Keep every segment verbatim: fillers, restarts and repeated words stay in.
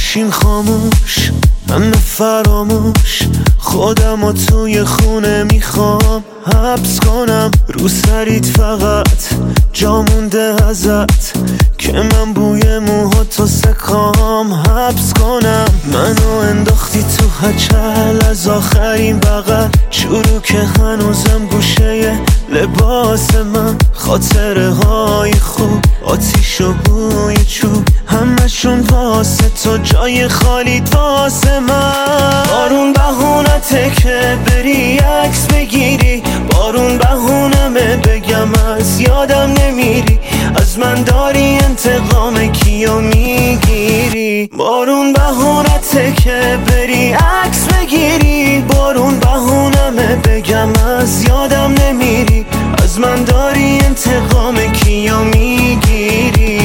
ماشین خاموش، همه فراموش، خودم و توی خونه میخوام حبس کنم. رو سریت فقط جا مونده ازت که من بوی موهاتو سکام حبس کنم. منو انداختی تو هچل از آخرین بغل، چورو که هنوزم گوشه لباس من. خاطره های خوب، آتیش و بوی چوب، همشون واسه تو، جای خالیت واسه من. بارون بهونته که بری عکس بگیری، بارون بهونمه بگم از یادم نمیری، از من داری انتقام کیو میگیری. بارون بهونته که بری عکس بگیری، بارون بهونمه بگم از یادم نمیری، از من داری انتقام کیو میگیری.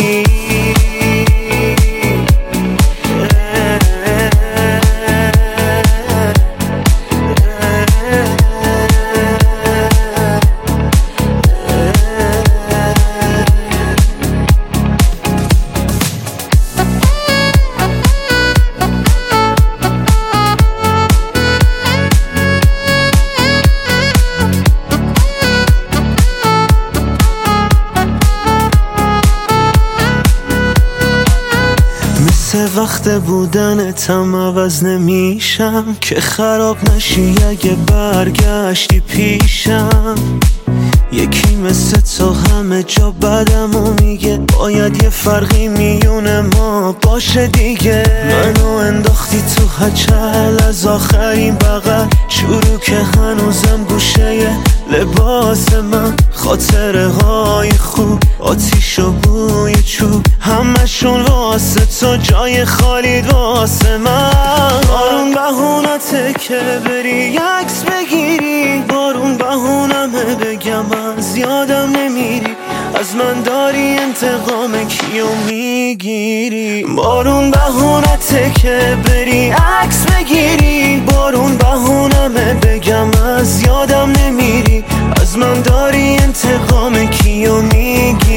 مثل وقت بودنتم عوض نمیشم که خراب نشی اگه برگشتی پیشم. یکی مثل تو همه جا بدمو میگه، باید یه فرقی میونه ما باشه دیگه. منو انداختی تو هچل از آخرین بغل، چورو که هنوزم گوشه لباس من. خاطره های خوب، آتیش و بوی چوب، همشون واسه تو، جای خالیت واسه من. بارون بهونته که بری عکس بگیری، بارون بهونمه بگم از یادم نمیری، از من داری انتقام کیو میگیری. بارون بهونته که بری عکس بگیری، بارون بهونمه بگم از یادم نمیری، از من داری انتقام کیو میگیری.